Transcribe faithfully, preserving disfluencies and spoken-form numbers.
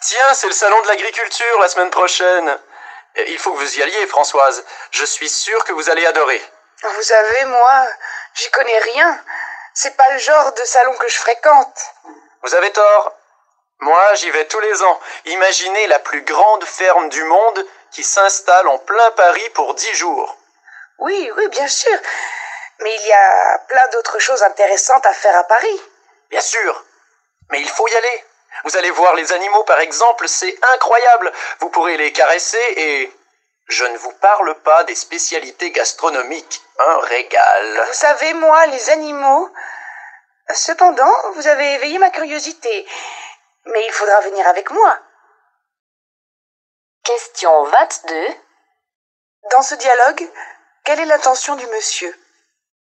Tiens, c'est le salon de l'agriculture la semaine prochaine. Il faut que vous y alliez, Françoise. Je suis sûr que vous allez adorer. Vous savez, moi, j'y connais rien. C'est pas le genre de salon que je fréquente. Vous avez tort. Moi, j'y vais tous les ans. Imaginez la plus grande ferme du monde qui s'installe en plein Paris pour dix jours. Oui, oui, bien sûr. Mais il y a plein d'autres choses intéressantes à faire à Paris. Bien sûr. Mais il faut y aller. Vous allez voir les animaux, par exemple, c'est incroyable. Vous pourrez les caresser et... Je ne vous parle pas des spécialités gastronomiques. Un régal. Vous savez, moi, les animaux... Cependant, vous avez éveillé ma curiosité. Mais il faudra venir avec moi. Question vingt-deux. Dans ce dialogue, quelle est l'intention du monsieur ?